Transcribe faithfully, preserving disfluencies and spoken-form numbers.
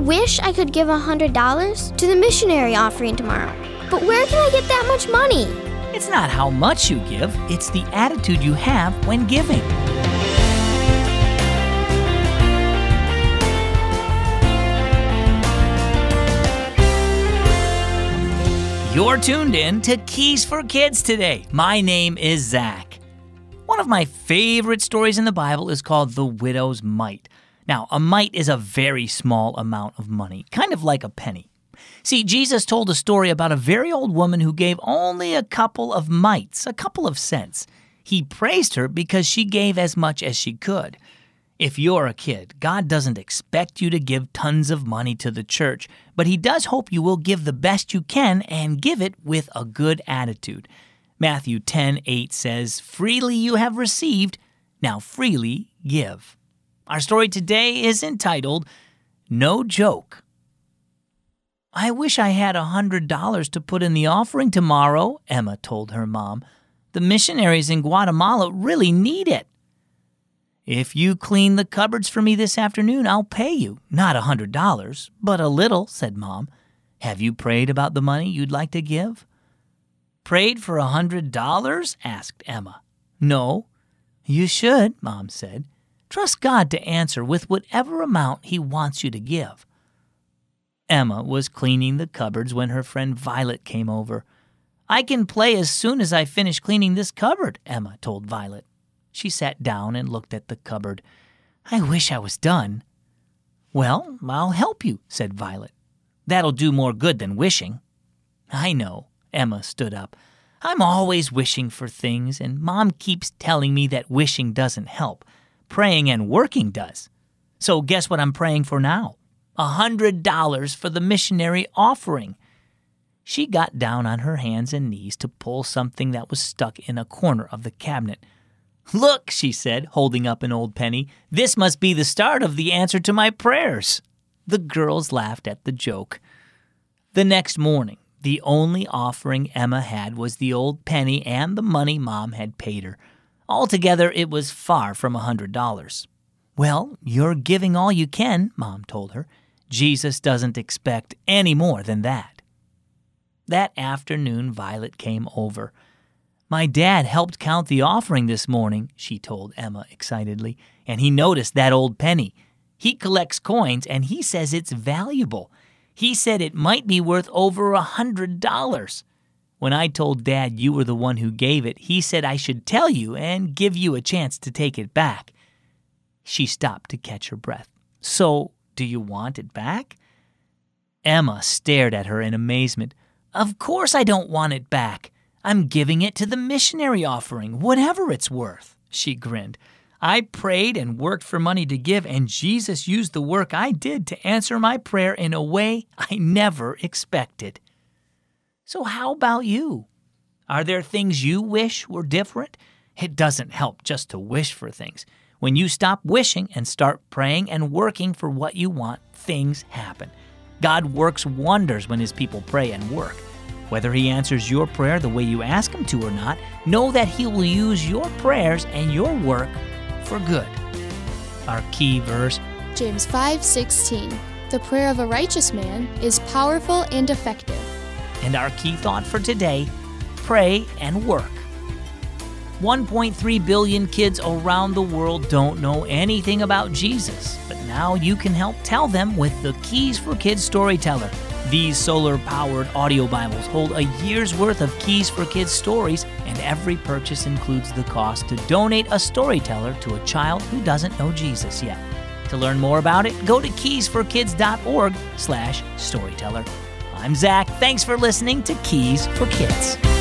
wish I could give one hundred dollars to the missionary offering tomorrow. But where can I get that much money? It's not how much you give, it's the attitude you have when giving. You're tuned in to Keys for Kids today. My name is Zach. One of my favorite stories in the Bible is called The Widow's Mite. Now, a mite is a very small amount of money, kind of like a penny. See, Jesus told a story about a very old woman who gave only a couple of mites, a couple of cents. He praised her because she gave as much as she could. If you're a kid, God doesn't expect you to give tons of money to the church, but He does hope you will give the best you can and give it with a good attitude. Matthew ten eight says, "Freely you have received, now freely give." Our story today is entitled, No Joke. "I wish I had a hundred dollars to put in the offering tomorrow," Emma told her mom. "The missionaries in Guatemala really need it." "If you clean the cupboards for me this afternoon, I'll pay you. Not a hundred dollars, but a little," said Mom. "Have you prayed about the money you'd like to give?" "Prayed for a hundred dollars?" asked Emma. "No." "You should," Mom said. "Trust God to answer with whatever amount He wants you to give." Emma was cleaning the cupboards when her friend Violet came over. "I can play as soon as I finish cleaning this cupboard," Emma told Violet. She sat down and looked at the cupboard. "I wish I was done." "Well, I'll help you," said Violet. "That'll do more good than wishing." "I know," Emma stood up. "I'm always wishing for things, and Mom keeps telling me that wishing doesn't help. Praying and working does. So guess what I'm praying for now? A hundred dollars for the missionary offering." She got down on her hands and knees to pull something that was stuck in a corner of the cabinet. "Look," she said, holding up an old penny. "This must be the start of the answer to my prayers." The girls laughed at the joke. The next morning, the only offering Emma had was the old penny and the money Mom had paid her. Altogether, it was far from a hundred dollars. "Well, you're giving all you can," Mom told her. "Jesus doesn't expect any more than that." That afternoon, Violet came over. "My dad helped count the offering this morning," she told Emma excitedly, "and he noticed that old penny. He collects coins, and he says it's valuable. He said it might be worth over a hundred dollars. When I told Dad you were the one who gave it, he said I should tell you and give you a chance to take it back." She stopped to catch her breath. "So, do you want it back?" Emma stared at her in amazement. "Of course I don't want it back. I'm giving it to the missionary offering, whatever it's worth," she grinned. "I prayed and worked for money to give, and Jesus used the work I did to answer my prayer in a way I never expected." So how about you? Are there things you wish were different? It doesn't help just to wish for things. When you stop wishing and start praying and working for what you want, things happen. God works wonders when His people pray and work. Whether He answers your prayer the way you ask Him to or not, know that He will use your prayers and your work for good. Our key verse, James five sixteen. The prayer of a righteous man is powerful and effective. And our key thought for today, pray and work. one point three billion kids around the world don't know anything about Jesus, but now you can help tell them with the Keys for Kids Storyteller. These solar-powered audio Bibles hold a year's worth of Keys for Kids stories, and every purchase includes the cost to donate a storyteller to a child who doesn't know Jesus yet. To learn more about it, go to keys for kids dot org slash storyteller. I'm Zach. Thanks for listening to Keys for Kids.